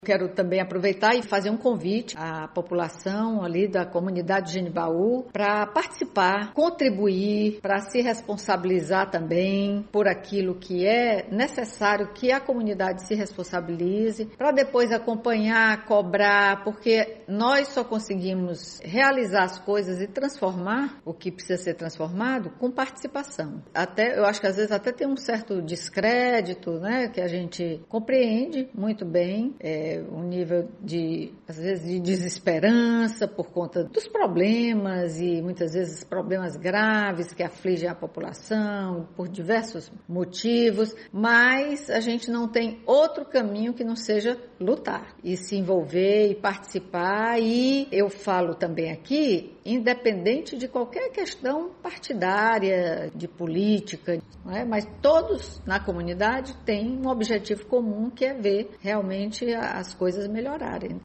Quero também aproveitar e fazer um convite à população ali da comunidade de Genibaú para participar, contribuir, para se responsabilizar também por aquilo que é necessário que a comunidade se responsabilize, para depois acompanhar, cobrar, porque nós só conseguimos realizar as coisas e transformar o que precisa ser transformado com participação. Eu acho que às vezes até tem um certo descrédito, né, que a gente compreende muito bem, um nível de, às vezes, de desesperança por conta dos problemas e muitas vezes problemas graves que afligem a população por diversos motivos, mas a gente não tem outro caminho que não seja lutar e se envolver e participar. E eu falo também aqui, independente de qualquer questão partidária, de política, não é? Mas todos na comunidade têm um objetivo comum, que é ver realmente as coisas melhorarem.